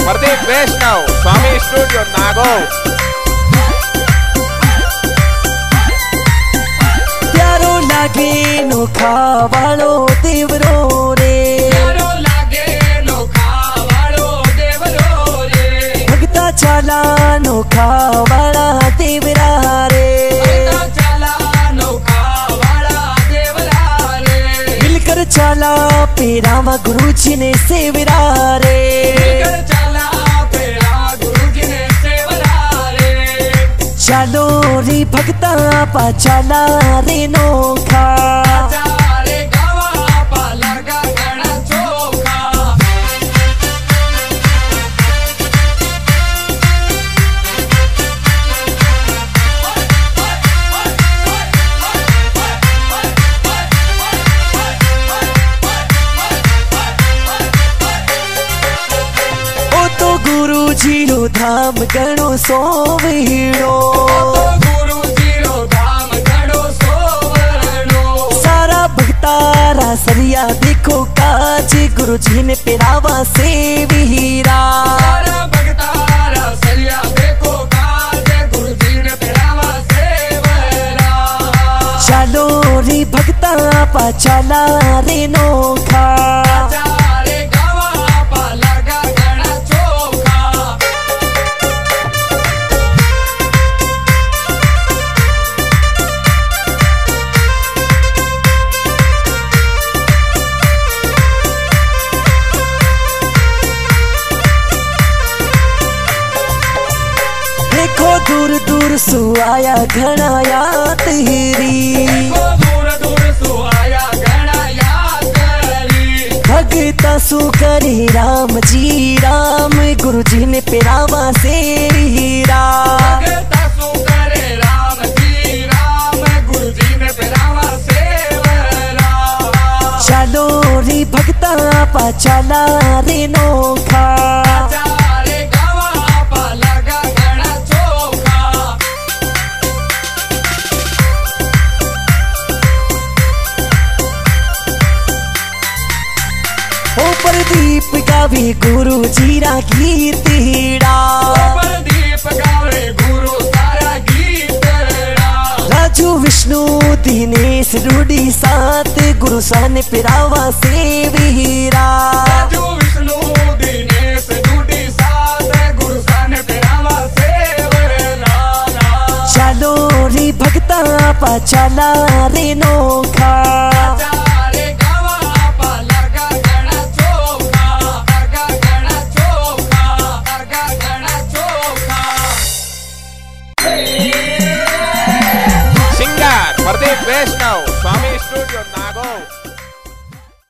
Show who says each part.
Speaker 1: Pradeep Vaishnav Swami studio Nagaur.
Speaker 2: प्यारो लागे नोखा वालो देवरो रे,
Speaker 3: प्यारो लागे नोखा वालो देवरो रे,
Speaker 2: भगता चाला नोखा वाला देवरा रे,
Speaker 3: भगता चाला नोखा वाला देवरा रे,
Speaker 2: मिलकर चाला पेरावा गुरु जी ने सेवरा रे,
Speaker 3: मिलकर चाला पेरा गुरु जी ने सेवरा रे,
Speaker 2: चालो रे भगता पा चाला रे नोखा,
Speaker 3: चाले गावा पा लगा गणा चोखा।
Speaker 2: ओ तो गुरु जी रो धाम गणो सोवीड़ो,
Speaker 3: गुरु जी रो धाम गणो सोवरणो,
Speaker 2: सारा भक्तारा सरिया देखो काज गुरु जी ने पेरावा से वीरा,
Speaker 3: सारा भगतारा सरिया देखो काज गुरु जी ने पेरावा सेवरा।
Speaker 2: चालो रे भक्ता पा चाला रे नोखा,
Speaker 3: चाले गावा पा लगा गणा चोखा।
Speaker 2: देखो दूर दूर सु आया घना याद हिरी,
Speaker 3: दूर दूर सु आया गणा याद करी,
Speaker 2: भगता सु करे राम जी राम गुरु जी ने पेरावा से हीरा,
Speaker 3: भगता सु करे राम जी राम गुरु जी ने पेरावा सेवरा।
Speaker 2: चालो रे भक्ता पा चाला रे नोखा,
Speaker 3: चाले गावा पा लगा गणा चोखा।
Speaker 2: ओ प्रदीप गावे गुरु जी रा गीत हीरा,
Speaker 3: प्रदीप गावे गुरु सारा गीत रा,
Speaker 2: राजू विष्णु दिनेश रूडी साथ गुरु सन पिरावा से वीरा,
Speaker 3: राजू विष्णु दिनेश डूडी साथ गुरु सन पेरावा सेवरा।
Speaker 2: चालो रे भक्ता पा चाला रे नोखा,
Speaker 3: चाले गावा पा लगा गणा चोखा, लगा गणा चोखा, लगा गणा चोखा।
Speaker 1: Singer Pradeep Vaishnav Swami studio Nagaur.